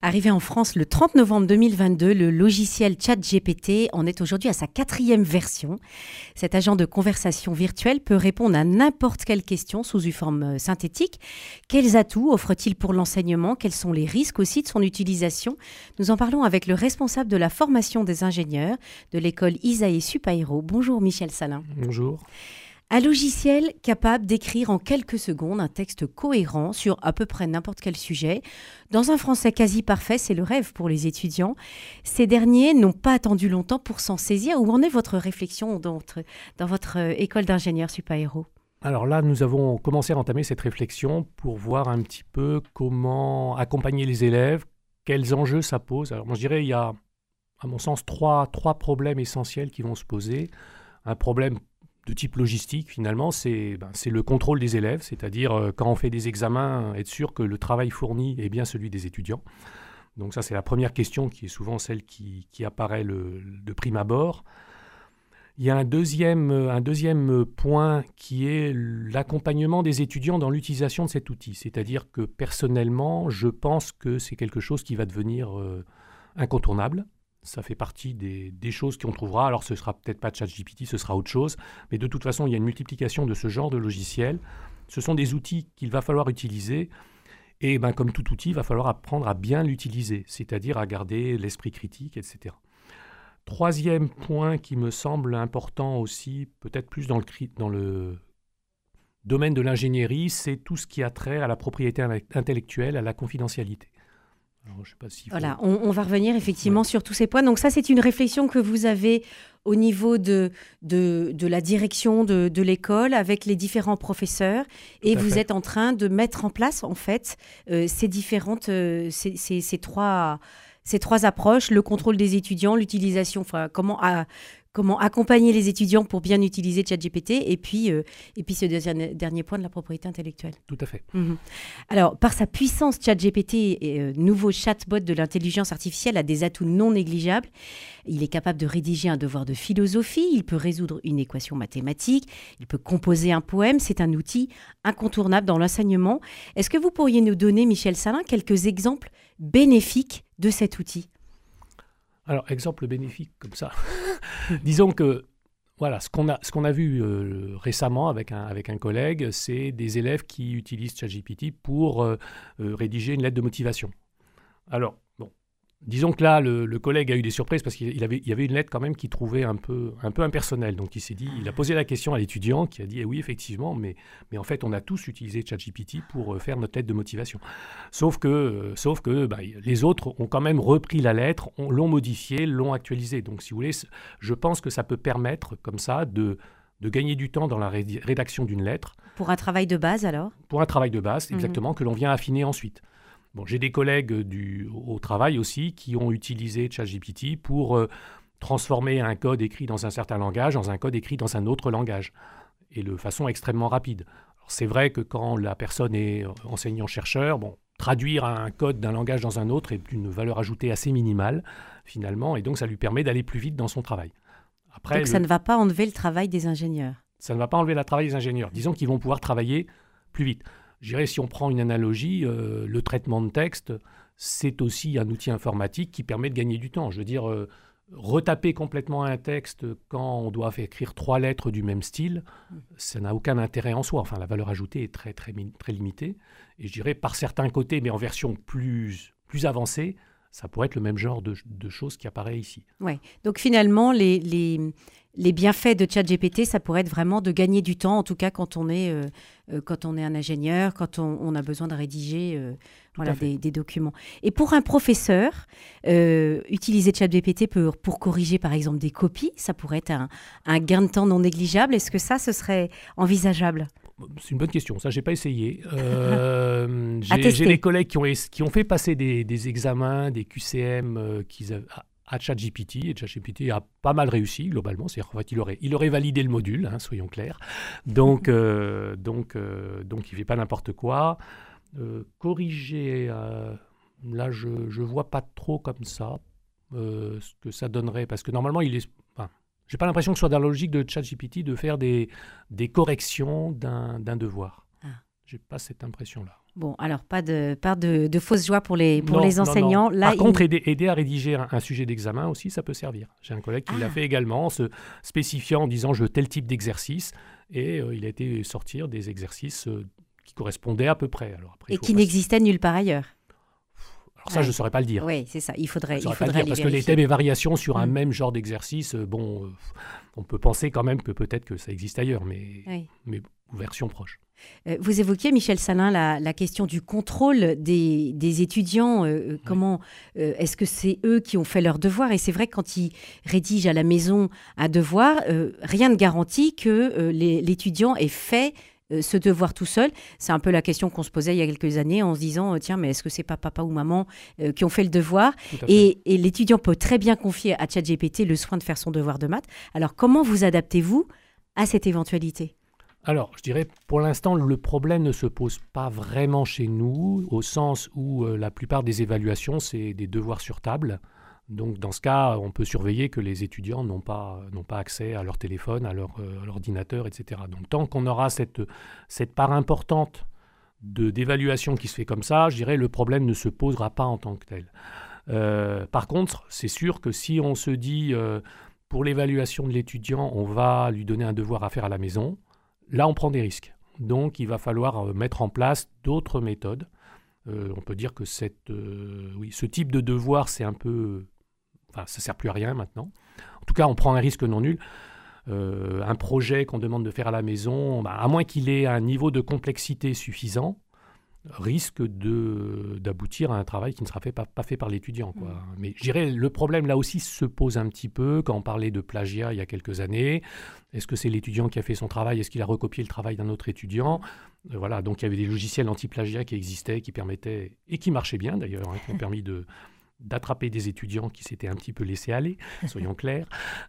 Arrivé en France le 30 novembre 2022, le logiciel ChatGPT en est aujourd'hui à sa 4e version. Cet agent de conversation virtuelle peut répondre à n'importe quelle question sous une forme synthétique. Quels atouts offre-t-il pour l'enseignement? Quels sont les risques aussi de son utilisation? Nous en parlons avec le responsable de la formation des ingénieurs de l'école Isae Supaéro. Bonjour Michel Salin. Bonjour. Un logiciel capable d'écrire en quelques secondes un texte cohérent sur à peu près n'importe quel sujet. Dans un français quasi parfait, c'est le rêve pour les étudiants. Ces derniers n'ont pas attendu longtemps pour s'en saisir. Où en est votre réflexion dans votre école d'ingénieurs Supaéro? Alors là, nous avons commencé à entamer cette réflexion pour voir un petit peu comment accompagner les élèves, quels enjeux ça pose. Alors moi je dirais il y a, à mon sens, trois problèmes essentiels qui vont se poser. Un problème de type logistique, finalement, c'est le contrôle des élèves, c'est-à-dire quand on fait des examens, être sûr que le travail fourni est bien celui des étudiants. Donc ça, c'est la première question qui est souvent celle qui apparaît de prime abord. Il y a un deuxième point qui est l'accompagnement des étudiants dans l'utilisation de cet outil. C'est-à-dire que personnellement, je pense que c'est quelque chose qui va devenir incontournable. Ça fait partie des choses qu'on trouvera. Alors, ce ne sera peut-être pas ChatGPT, ce sera autre chose. Mais de toute façon, il y a une multiplication de ce genre de logiciels. Ce sont des outils qu'il va falloir utiliser. Et comme tout outil, il va falloir apprendre à bien l'utiliser, c'est-à-dire à garder l'esprit critique, etc. Troisième point qui me semble important aussi, peut-être plus dans le domaine de l'ingénierie, c'est tout ce qui a trait à la propriété intellectuelle, à la confidentialité. Alors, je sais pas s'il faut... Voilà, on va revenir effectivement sur tous ces points. Donc ça, c'est une réflexion que vous avez au niveau de la direction de l'école avec les différents professeurs. Et vous êtes en train de mettre en place, en fait, ces trois approches, le contrôle des étudiants, l'utilisation, comment accompagner les étudiants pour bien utiliser ChatGPT et puis ce dernier point de la propriété intellectuelle. Tout à fait. Alors, par sa puissance, ChatGPT, nouveau chatbot de l'intelligence artificielle, a des atouts non négligeables. Il est capable de rédiger un devoir de philosophie, il peut résoudre une équation mathématique, il peut composer un poème. C'est un outil incontournable dans l'enseignement. Est-ce que vous pourriez nous donner, Michel Salin, quelques exemples bénéfiques de cet outil? Alors, exemple bénéfique comme ça. Disons que voilà, ce qu'on a vu récemment avec un collègue, c'est des élèves qui utilisent ChatGPT pour rédiger une lettre de motivation. Alors, bon, disons que là, le collègue a eu des surprises parce qu'il y avait une lettre quand même qu'il trouvait un peu impersonnelle. Donc, il a posé la question à l'étudiant qui a dit oui, effectivement, mais en fait, on a tous utilisé ChatGPT pour faire notre lettre de motivation. Sauf que les autres ont quand même repris la lettre, l'ont modifiée, l'ont actualisée. Donc, si vous voulez, je pense que ça peut permettre comme ça de gagner du temps dans la rédaction d'une lettre. Pour un travail de base, alors? Pour un travail de base, exactement, que l'on vient affiner ensuite. Bon, j'ai des collègues au travail aussi qui ont utilisé ChatGPT pour transformer un code écrit dans un certain langage dans un code écrit dans un autre langage, et de façon extrêmement rapide. Alors, c'est vrai que quand la personne est enseignant-chercheur, traduire un code d'un langage dans un autre est d'une valeur ajoutée assez minimale, finalement, et donc ça lui permet d'aller plus vite dans son travail. Après, donc ça ne va pas enlever le travail des ingénieurs? Ça ne va pas enlever le travail des ingénieurs. Disons qu'ils vont pouvoir travailler plus vite. Je dirais, si on prend une analogie, le traitement de texte, c'est aussi un outil informatique qui permet de gagner du temps. Je veux dire, retaper complètement un texte quand on doit écrire 3 lettres du même style, ça n'a aucun intérêt en soi. Enfin, la valeur ajoutée est très, très, très limitée. Et je dirais, par certains côtés, mais en version plus avancée, ça pourrait être le même genre de choses qui apparaît ici. Ouais. Donc finalement, les bienfaits de ChatGPT, ça pourrait être vraiment de gagner du temps, en tout cas quand on est un ingénieur, quand on a besoin de rédiger des documents. Et pour un professeur, utiliser ChatGPT pour corriger par exemple des copies, ça pourrait être un gain de temps non négligeable. Est-ce que ce serait envisageable? C'est une bonne question. Ça, je n'ai pas essayé. J'ai des collègues qui ont fait passer des examens, des QCM à ChatGPT. Et ChatGPT a pas mal réussi, globalement. C'est-à-dire, en fait, il aurait validé le module, soyons clairs. Donc, il ne fait pas n'importe quoi. Corriger, là, je ne vois pas trop comme ça ce que ça donnerait. Parce que normalement, je n'ai pas l'impression que ce soit dans la logique de ChatGPT de faire des corrections d'un devoir. j'ai pas cette impression-là. Bon, alors pas de fausse joie pour les Non, enseignants. non. Là, Par contre, aider à rédiger un sujet d'examen aussi, ça peut servir. J'ai un collègue qui l'a fait également, en se spécifiant en disant je veux tel type d'exercice, et il a été sortir des exercices qui correspondaient à peu près. Alors après, et qui n'existaient nulle part ailleurs. Alors ça, je ne saurais pas le dire. Oui, c'est ça. Il faudrait parce vérifier. Que les thèmes et variations sur un même genre d'exercice, on peut penser quand même que peut-être que ça existe ailleurs, mais version proche. Vous évoquiez, Michel Salin, la question du contrôle des étudiants. Comment est-ce que c'est eux qui ont fait leurs devoirs? Et c'est vrai que quand ils rédigent à la maison un devoir, rien ne garantit que l'étudiant ait fait ce devoir tout seul. C'est un peu la question qu'on se posait il y a quelques années en se disant tiens, mais est-ce que c'est pas papa ou maman qui ont fait le devoir? Et l'étudiant peut très bien confier à ChatGPT le soin de faire son devoir de maths. Alors comment vous adaptez-vous à cette éventualité? Alors, je dirais, pour l'instant, le problème ne se pose pas vraiment chez nous, au sens où la plupart des évaluations, c'est des devoirs sur table. Donc, dans ce cas, on peut surveiller que les étudiants n'ont pas accès à leur téléphone, à leur ordinateur, etc. Donc, tant qu'on aura cette part importante d'évaluation qui se fait comme ça, je dirais, le problème ne se posera pas en tant que tel. Par contre, c'est sûr que si on se dit, pour l'évaluation de l'étudiant, on va lui donner un devoir à faire à la maison, là, on prend des risques. Donc, il va falloir mettre en place d'autres méthodes. On peut dire que ce type de devoir, c'est un peu... Enfin, ça ne sert plus à rien maintenant. En tout cas, on prend un risque non nul. Un projet qu'on demande de faire à la maison, à moins qu'il ait un niveau de complexité suffisant, risque d'aboutir à un travail qui ne sera pas fait par l'étudiant, quoi. Mais je dirais, le problème là aussi se pose un petit peu quand on parlait de plagiat il y a quelques années. Est-ce que c'est l'étudiant qui a fait son travail? Est-ce qu'il a recopié le travail d'un autre étudiant? Voilà, donc il y avait des logiciels anti-plagiat qui existaient, qui permettaient, et qui marchaient bien d'ailleurs, qui ont permis d'attraper des étudiants qui s'étaient un petit peu laissés aller, soyons clairs.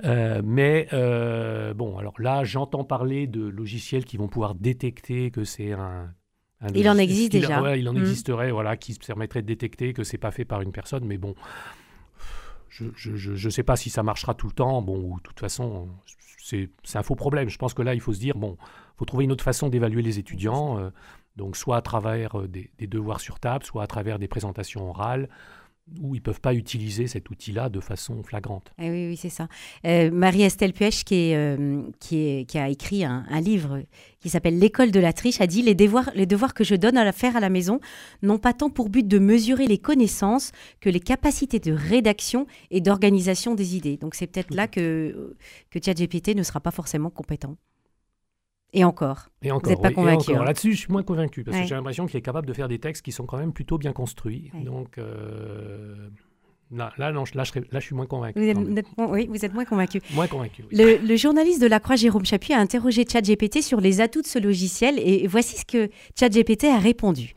Bon, alors là, j'entends parler de logiciels qui vont pouvoir détecter que c'est il en existe déjà. Ouais, il en existerait, qui permettrait de détecter que c'est pas fait par une personne, mais bon, je sais pas si ça marchera tout le temps. Bon, ou de toute façon, c'est un faux problème. Je pense que là, il faut se dire, faut trouver une autre façon d'évaluer les étudiants, donc soit à travers des devoirs sur table, soit à travers des présentations orales, où ils ne peuvent pas utiliser cet outil-là de façon flagrante. Oui, c'est ça. Marie-Estelle Puech, qui a écrit un livre qui s'appelle « L'école de la triche », a dit « Les devoirs que je donne à faire à la maison n'ont pas tant pour but de mesurer les connaissances que les capacités de rédaction et d'organisation des idées. » Donc c'est peut-être là que ChatGPT ne sera pas forcément compétent. Et encore. Vous n'êtes pas convaincu. Là-dessus, je suis moins convaincu, parce que j'ai l'impression qu'il est capable de faire des textes qui sont quand même plutôt bien construits. Ouais. Donc là, je suis moins convaincu. Vous êtes moins convaincu. Moins convaincu, oui. Le journaliste de La Croix, Jérôme Chapuis, a interrogé ChatGPT sur les atouts de ce logiciel, et voici ce que ChatGPT a répondu.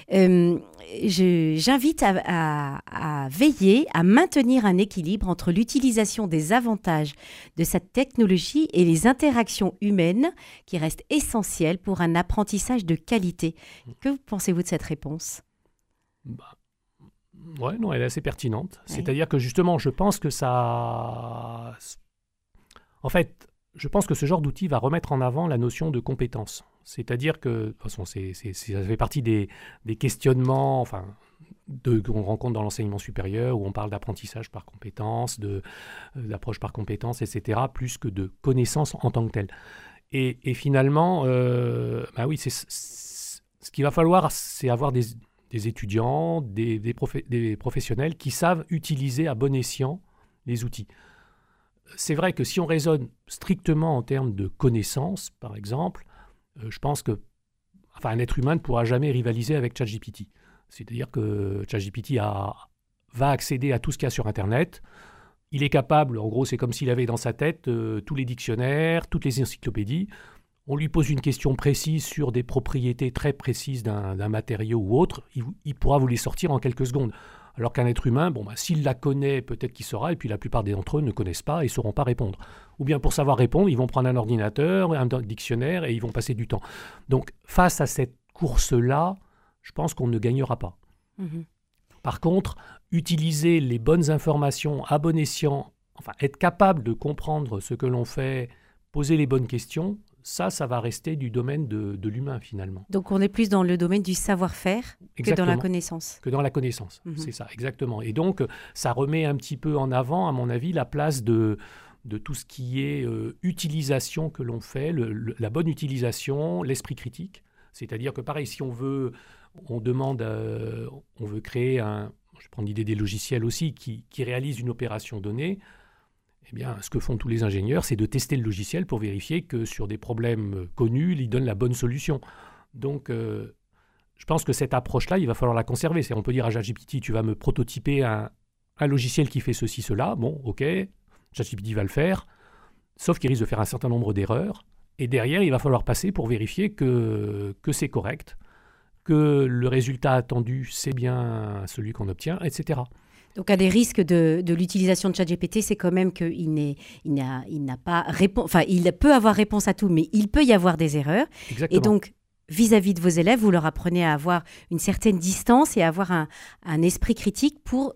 J'invite à veiller à maintenir un équilibre entre l'utilisation des avantages de cette technologie et les interactions humaines qui restent essentielles pour un apprentissage de qualité. Que pensez-vous de cette réponse ? Ouais, non, elle est assez pertinente. Ouais. C'est-à-dire que justement, je pense que ça... En fait, je pense que ce genre d'outil va remettre en avant la notion de compétence. C'est-à-dire que, de toute façon, ça fait partie des questionnements qu'on rencontre dans l'enseignement supérieur, où on parle d'apprentissage par compétence, d'approche par compétence, etc., plus que de connaissance en tant que telle. Et finalement, oui, ce qu'il va falloir, c'est avoir des étudiants, des professionnels qui savent utiliser à bon escient les outils. C'est vrai que si on raisonne strictement en termes de connaissances, par exemple, je pense qu'un être humain ne pourra jamais rivaliser avec ChatGPT. C'est-à-dire que ChatGPT va accéder à tout ce qu'il y a sur Internet. Il est capable, en gros, c'est comme s'il avait dans sa tête tous les dictionnaires, toutes les encyclopédies. On lui pose une question précise sur des propriétés très précises d'un matériau ou autre, il pourra vous les sortir en quelques secondes. Alors qu'un être humain, s'il la connaît, peut-être qu'il saura, et puis la plupart d'entre eux ne connaissent pas et ne sauront pas répondre. Ou bien pour savoir répondre, ils vont prendre un ordinateur, un dictionnaire, et ils vont passer du temps. Donc face à cette course-là, je pense qu'on ne gagnera pas. Mmh. Par contre, utiliser les bonnes informations à bon escient, être capable de comprendre ce que l'on fait, poser les bonnes questions, ça va rester du domaine de l'humain finalement. Donc on est plus dans le domaine du savoir-faire que dans la connaissance. Que dans la connaissance, c'est ça, exactement. Et donc ça remet un petit peu en avant, à mon avis, la place de tout ce qui est utilisation que l'on fait, la bonne utilisation, l'esprit critique. C'est-à-dire que pareil, si on veut créer je prends l'idée des logiciels aussi, qui réalisent une opération donnée, eh bien, ce que font tous les ingénieurs, c'est de tester le logiciel pour vérifier que sur des problèmes connus, il donne la bonne solution. Donc, je pense que cette approche-là, il va falloir la conserver. On peut dire à ChatGPT, tu vas me prototyper un logiciel qui fait ceci, cela. Bon, ok, ChatGPT va le faire, sauf qu'il risque de faire un certain nombre d'erreurs. Et derrière, il va falloir passer pour vérifier que c'est correct, que le résultat attendu, c'est bien celui qu'on obtient, etc. Donc, un des risques de l'utilisation de ChatGPT, c'est quand même qu'il n'a pas enfin, il peut avoir réponse à tout, mais il peut y avoir des erreurs. Exactement. Et donc, vis-à-vis de vos élèves, vous leur apprenez à avoir une certaine distance et à avoir un esprit critique pour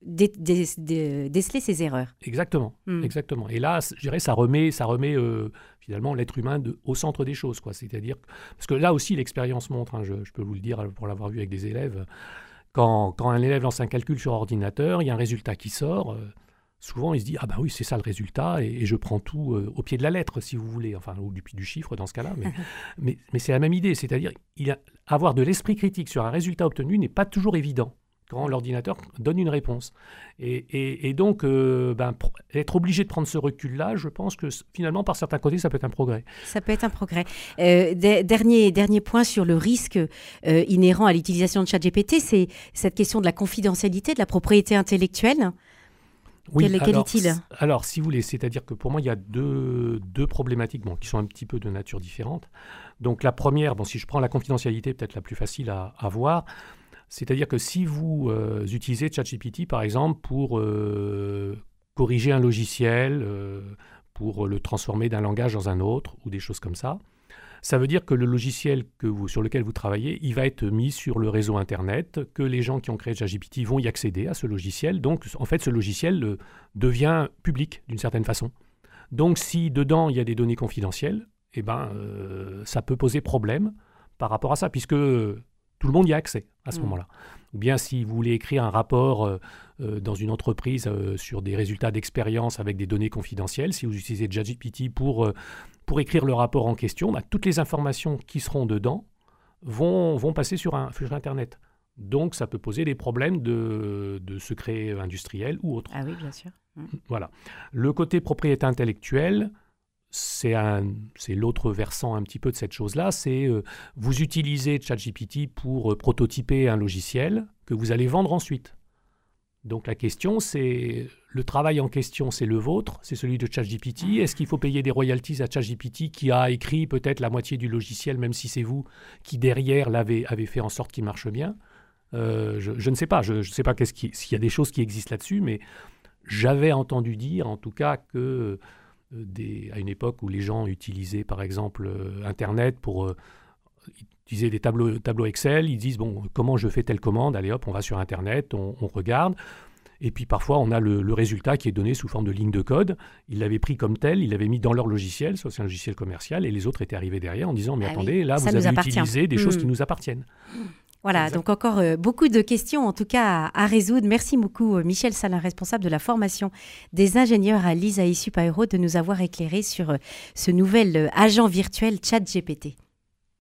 déceler ces erreurs. Exactement, exactement. Et là, je dirais, ça remet finalement l'être humain au centre des choses, quoi. C'est-à-dire, parce que là aussi, l'expérience montre, je peux vous le dire pour l'avoir vu avec des élèves, quand un élève lance un calcul sur ordinateur, il y a un résultat qui sort. Souvent, il se dit « Ah ben oui, c'est ça le résultat, et je prends tout au pied de la lettre, si vous voulez, enfin, ou du chiffre dans ce cas-là. » mais c'est la même idée, c'est-à-dire avoir de l'esprit critique sur un résultat obtenu n'est pas toujours évident quand l'ordinateur donne une réponse. Et donc, être obligé de prendre ce recul-là, je pense que finalement, par certains côtés, ça peut être un progrès. Ça peut être un progrès. Dernier point sur le risque inhérent à l'utilisation de ChatGPT, c'est cette question de la confidentialité, de la propriété intellectuelle. Oui, quel est-il ? Alors, si vous voulez, c'est-à-dire que pour moi, il y a deux problématiques qui sont un petit peu de nature différente. Donc, la première, si je prends la confidentialité, peut-être la plus facile à voir, c'est-à-dire que si vous utilisez ChatGPT, par exemple, pour corriger un logiciel, pour le transformer d'un langage dans un autre, ou des choses comme ça, ça veut dire que le logiciel sur lequel vous travaillez, il va être mis sur le réseau Internet, que les gens qui ont créé ChatGPT vont y accéder à ce logiciel. Donc, en fait, ce logiciel devient public d'une certaine façon. Donc, si dedans, il y a des données confidentielles, ça peut poser problème par rapport à ça, puisque tout le monde y a accès à ce moment-là. Ou bien si vous voulez écrire un rapport dans une entreprise sur des résultats d'expérience avec des données confidentielles, si vous utilisez ChatGPT pour écrire le rapport en question, toutes les informations qui seront dedans vont passer sur Internet. Donc, ça peut poser des problèmes de secrets industriels ou autres. Ah oui, bien sûr. Voilà. Le côté propriété intellectuelle, c'est l'autre versant un petit peu de cette chose-là, c'est vous utilisez ChatGPT pour prototyper un logiciel que vous allez vendre ensuite. Donc la question, c'est le travail en question, c'est le vôtre, c'est celui de ChatGPT. Est-ce qu'il faut payer des royalties à ChatGPT qui a écrit peut-être la moitié du logiciel, même si c'est vous qui derrière avez fait en sorte qu'il marche bien? Je ne sais pas, je ne sais pas s'il y a des choses qui existent là-dessus, mais j'avais entendu dire en tout cas que à une époque où les gens utilisaient par exemple Internet pour utiliser des tableaux Excel, ils disent bon, comment je fais telle commande, allez hop, on va sur Internet, on regarde, et puis parfois on a le résultat qui est donné sous forme de ligne de code. Ils l'avaient pris comme tel, ils l'avaient mis dans leur logiciel, soit c'est un logiciel commercial, et les autres étaient arrivés derrière en disant mais attendez, là vous avez utilisé des choses qui nous appartiennent. Voilà, donc encore beaucoup de questions en tout cas à résoudre. Merci beaucoup Michel Salin, responsable de la formation des ingénieurs à l'ISAE Supaéro, de nous avoir éclairé sur ce nouvel agent virtuel ChatGPT.